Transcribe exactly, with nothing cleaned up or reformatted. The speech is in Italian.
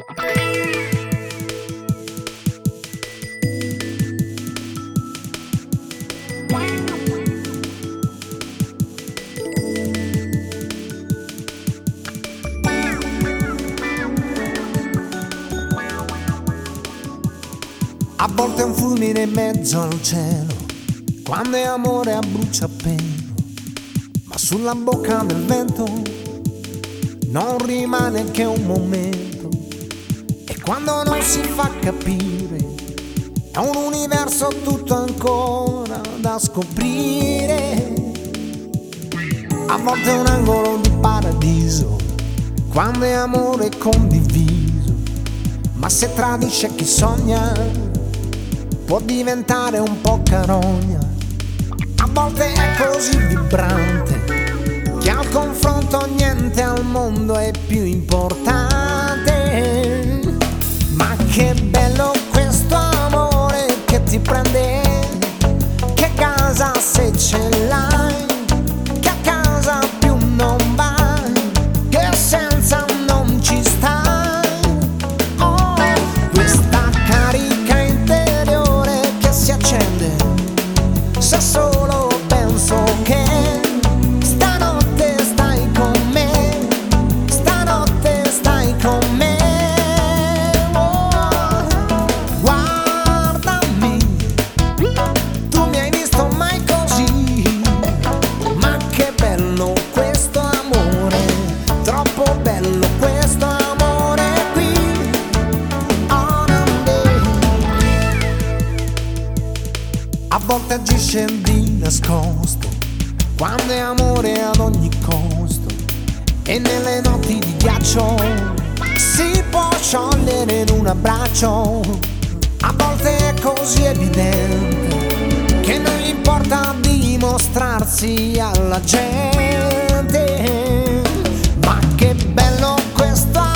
A volte è un fulmine in mezzo al cielo, quando è amore a bruciapelo, ma sulla bocca del vento non rimane che un momento. E quando non si fa capire, è un universo tutto ancora da scoprire. A volte è un angolo di paradiso, quando è amore condiviso, ma se tradisce chi sogna può diventare un po' carogna. A volte è così vibrante che al confronto niente al mondo è più importante. Ma che bello questo amore che ti prende, che casa se ce l'hai, che a casa più non vai, che senza non ci stai. Oh, questa carica interiore che si accende se solo penso che stanotte stai con me, stanotte stai con me. Oh, guardami, tu mi hai visto mai così, ma che bello questo amore, troppo bello questo amore qui. Oh, non a volte agisce di nascosto, quando è amore ad ogni costo, e nelle notti di ghiaccio si può sciogliere in un abbraccio. A volte è così evidente che non gli importa dimostrarsi alla gente. Ma che bello questo